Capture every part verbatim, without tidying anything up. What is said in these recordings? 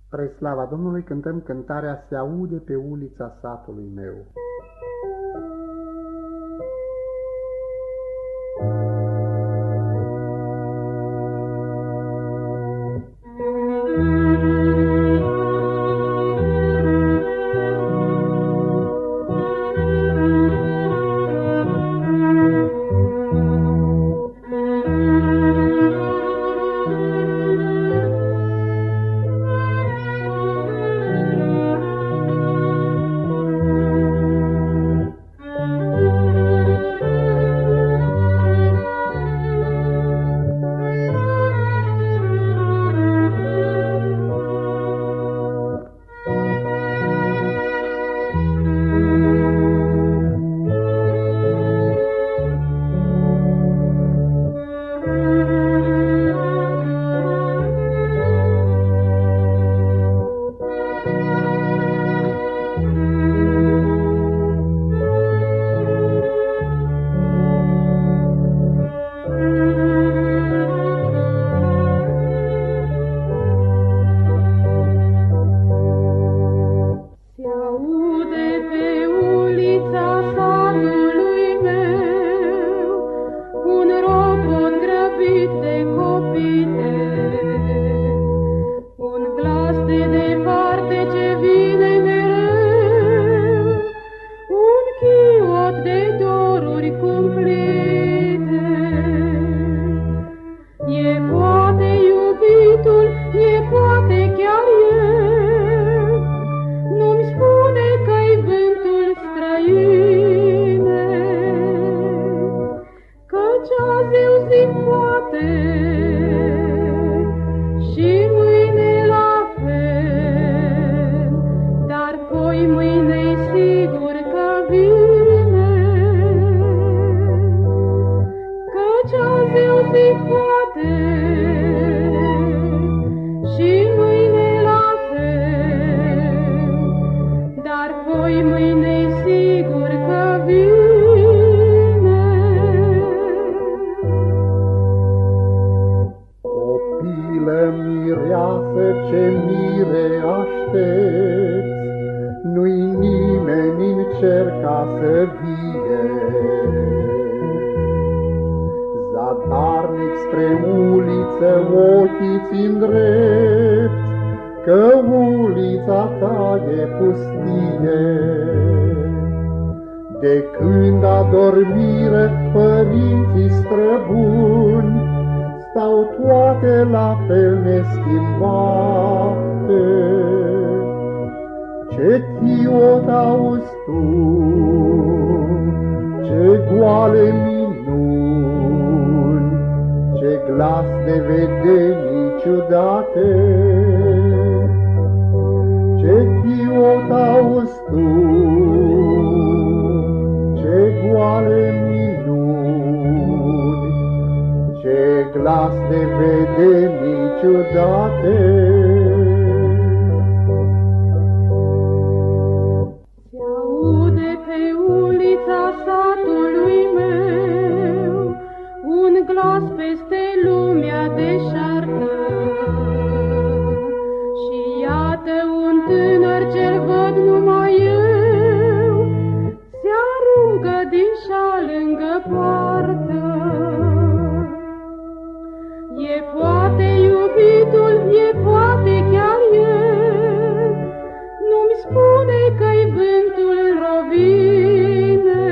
Spre slava Domnului cântăm cântarea Se aude pe ulița satului meu. Și mâine la fel, dar poi mâine-i sigur că vine, căci azi o zi poate și mâine la fel, dar poi mâine-i sigur că vine. Mireasă, ce mire aștepți, nu-i nimeni în cer ca să vie. Zadarnic spre uliță ochii ți-ndrepți, că ulița ta e pustie. De când adormire părinții străbuni, stau toate la fel neschimbate. Ce chiot auzi tu, ce goale minuni, ce glas de vedenii ciudate. Ce chiot auzi tu, ce goale minuni, ce glas de vedenii ciudate. Se aude pe ulița satului meu un glas peste lumea deșartă. Și iată un tânăr ce-l văd numai eu, se aruncă din șa lângă poartă. E poate iubitul, e poate chiar el, nu-mi spune că-i vântul rovine,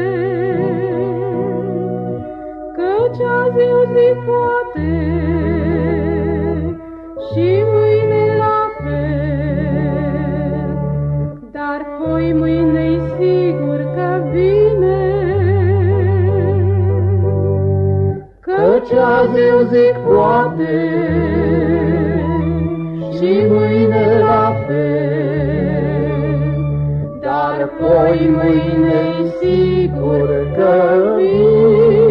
căci azi o zi poate și mâine la fel, dar poi mâine-i sigur că vine. Căci azi eu zic poate și mâine la fel, dar poi mâine-i sigur că vine.